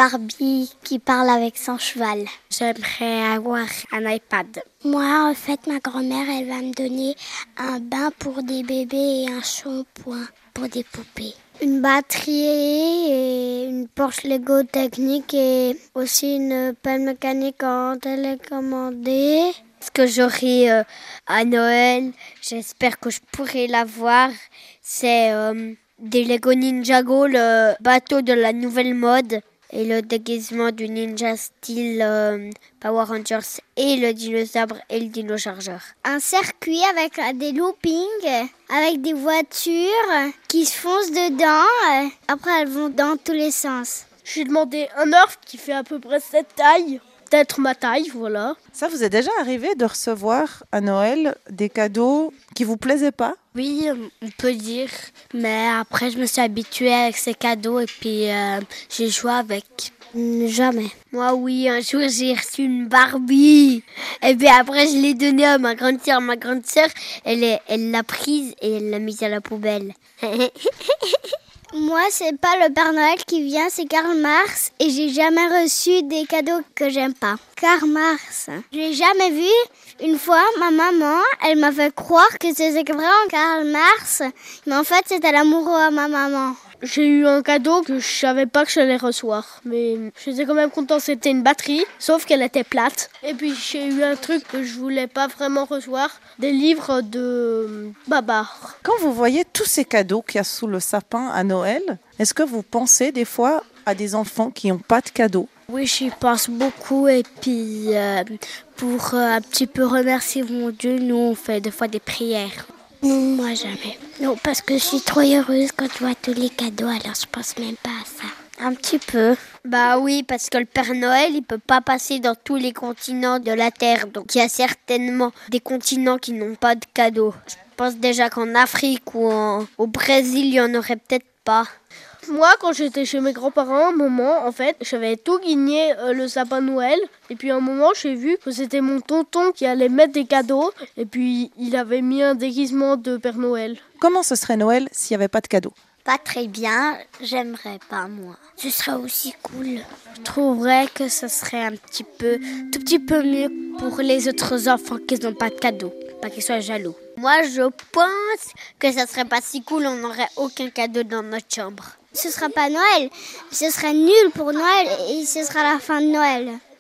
Barbie qui parle avec son cheval. J'aimerais avoir un iPad. Moi, en fait, ma grand-mère, elle va me donner un bain pour des bébés et un shampoing pour des poupées. Une batterie et une Porsche Lego technique et aussi une pelle mécanique en télécommandée. Ce que j'aurai à Noël, j'espère que je pourrai l'avoir, c'est des Lego Ninjago, le bateau de la nouvelle mode et le déguisement du ninja style Power Rangers et le dinosaure et le dino-chargeur. Un circuit avec des loopings, avec des voitures qui se foncent dedans. Après, elles vont dans tous les sens. J'ai demandé un Nerf qui fait à peu près cette taille. Peut-être ma taille, voilà. Ça vous est déjà arrivé de recevoir à Noël des cadeaux qui vous plaisaient pas ? Oui, on peut dire. Mais après, je me suis habituée avec ces cadeaux et puis j'ai joué avec. Jamais. Moi, oui, un jour, j'ai reçu une Barbie. Et puis après, je l'ai donnée à ma grande sœur. Ma grande sœur, elle l'a prise et elle l'a mise à la poubelle. Moi, c'est pas le Père Noël qui vient, c'est Karl Marx. Et j'ai jamais reçu des cadeaux que j'aime pas. Karl Marx, je l'ai jamais vu. Une fois, ma maman, elle m'a fait croire que c'était vraiment Karl Marx. Mais en fait, c'était l'amoureux à ma maman. J'ai eu un cadeau que je savais pas que j'allais recevoir. Mais j'étais quand même content, c'était une batterie, sauf qu'elle était plate. Et puis j'ai eu un truc que je voulais pas vraiment recevoir, des livres de Babar. Quand vous voyez tous ces cadeaux qu'il y a sous le sapin à Noël, est-ce que vous pensez des fois à des enfants qui n'ont pas de cadeaux ? Oui, j'y pense beaucoup et puis pour un petit peu remercier mon Dieu, nous on fait des fois des prières. Non, moi jamais. Non, parce que je suis trop heureuse quand je vois tous les cadeaux, alors je pense même pas à ça. Un petit peu. Bah oui, parce que le Père Noël, il peut pas passer dans tous les continents de la Terre. Donc il y a certainement des continents qui n'ont pas de cadeaux. Je pense déjà qu'en Afrique ou au Brésil, il y en aurait peut-être pas. Moi, quand j'étais chez mes grands-parents, un moment, en fait, j'avais tout guigné le sapin de Noël. Et puis, un moment, j'ai vu que c'était mon tonton qui allait mettre des cadeaux. Et puis, il avait mis un déguisement de Père Noël. Comment ce serait Noël s'il n'y avait pas de cadeaux ? Pas très bien, j'aimerais pas moi. Ce serait aussi cool. Je trouverais que ce serait tout petit peu mieux pour les autres enfants qui n'ont pas de cadeaux, pas qu'ils soient jaloux. Moi, je pense que ça serait pas si cool, on n'aurait aucun cadeau dans notre chambre. Ce sera pas Noël, ce serait nul pour Noël et ce sera la fin de Noël.